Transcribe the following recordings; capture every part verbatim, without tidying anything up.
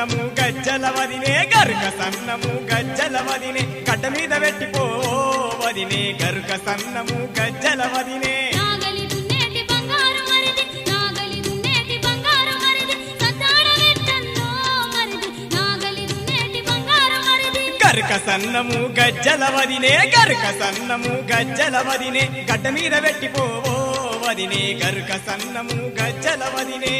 సన్నము గజ్జల వదినే గరుక సన్నము గజ్జల వదినే గడ్డ మీద పెట్టిపో వదినే గరుక సన్నము గజ్జల వదినే నాగలి దున్నేటి బంగారు మరిది నాగలి దున్నేటి బంగారు మరిది సతాడ వెట్టన్నో మరిది నాగలి దున్నేటి బంగారు మరిది గరుక సన్నము గజ్జల వదినే గరుక సన్నము గజ్జల వదినే గడ్డ మీద పెట్టిపో వదినే గరుక సన్నము గజ్జల వదినే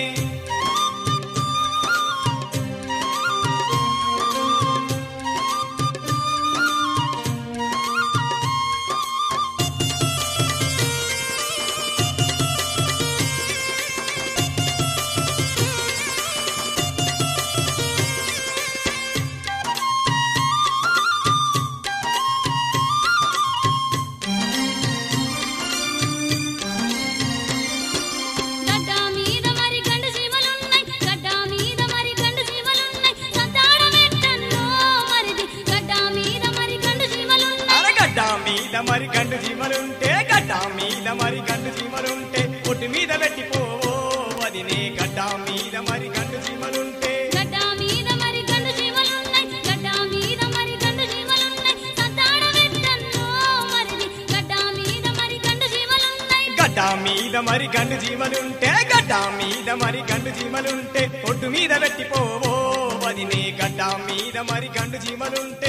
మరి గండు జీమలుంటే గడ్డ మీద మరి గండు జీమలుంటే ఒడ్డు మీద పెట్టిపోవో వదినే గడ్డ మీద మరి గండు జీమలుంటే గడ్డ మీద మరి గండు జీమలున్నాయి గడ్డ మీద మరి గండు జీమలున్నాయి సతాడ వెట్టన్నో మరిది గడ్డ మీద మరి గండు జీమలున్నాయి గడ్డ మీద మరి గండు జీమలుంటే గడ్డ మీద మరి గండు జీమలుంటే ఒడ్డు మీద పెట్టిపోవో వదినే గడ్డ మీద మరి గండు జీమలుంటే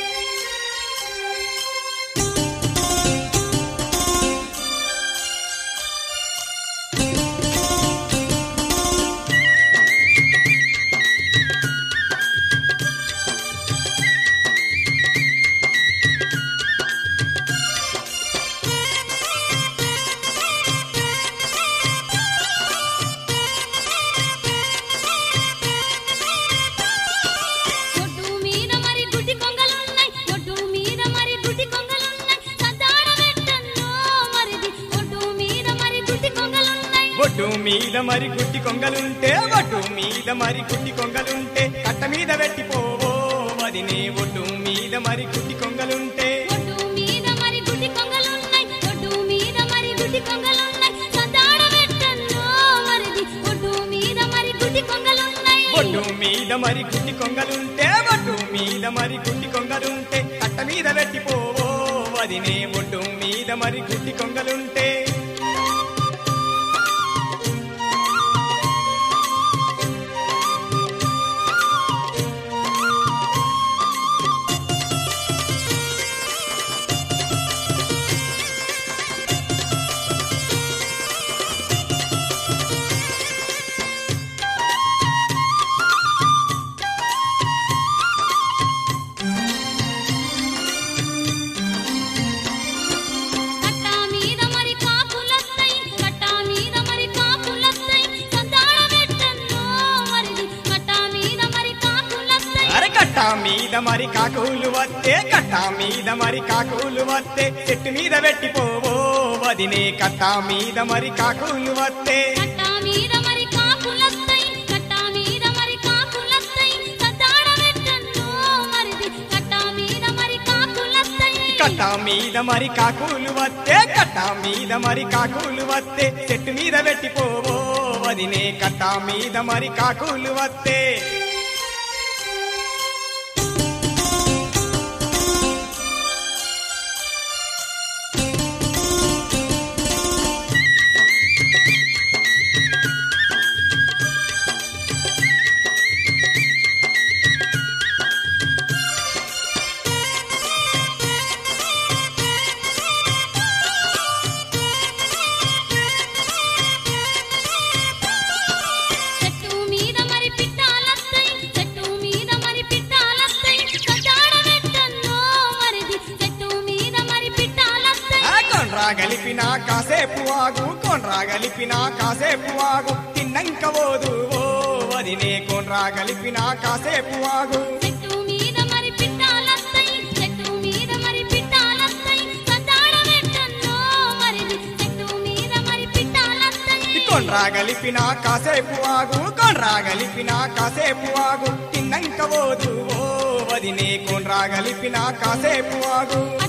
ఒడ్డు మీద మరి గుడ్డి కొంగలుంటే ఒడ్డు మీద మరి గుడ్డి కొంగలుంటే కట్ట మీద పెట్టిపోవో వదినే ఒడ్డు మీద మరి గుడ్డి కొంగలుంటే ఒడ్డు మీద మరి గుడ్డి కొంగలున్నాయి ఒడ్డు మీద మరి గుడ్డి కొంగలున్నాయి సతాడ వెట్టన్నో మరిది ఒడ్డు మీద మరి గుడ్డి కొంగలున్నాయి ఒడ్డు మీద మరి గుడ్డి కొంగలుంటే ఒడ్డు మీద మరి గుడ్డి కొంగలుంటే కట్ట మీద పెట్టిపోవో వదినే ఒడ్డు మీద మరి గుడ్డి కొంగలుంటే కట్ట మీద మరి కాకులు వస్తే కట్ట మీద మరి కాకులు వస్తే చెట్టు మీద పెట్టిపోవో వదినే కట్ట మీద మరి కాకులు వస్తే కట్ట మీద మరి కాకులొస్తాయి కట్ట మీద మరి కాకులొస్తాయి సతాడ వెట్టన్నో మరిది కట్ట మీద మరి కాకులొస్తాయి కట్ట మీద మరి కాకులు వస్తే కట్ట మీద మరి కాకులు వస్తే చెట్టు మీద పెట్టిపోవో వదినే కట్ట మీద మరి కాకులు వస్తే గలిపినా కాసేపు ఆగు కొండ్రా గలిపినా కాసేపు ఆగు తిన్నంక ఓదు ఓ వదినే కొండ్రా గలిపినా కాసేపు ఆగు చెట్టు మీద మరి పిట్టాలొస్తాయి చెట్టు మీద మరి పిట్టాలొస్తాయి సతాడ వెట్టన్నో మరిది చెట్టు మీద మరి పిట్టాలొస్తాయి కొండ్రా గలిపినా కాసేపు ఆగు కొండ్రా గలిపినా కాసేపు ఆగు తిన్నంక ఓదు ఓ వదినే కొండ్రా గలిపినా కాసేపు ఆగు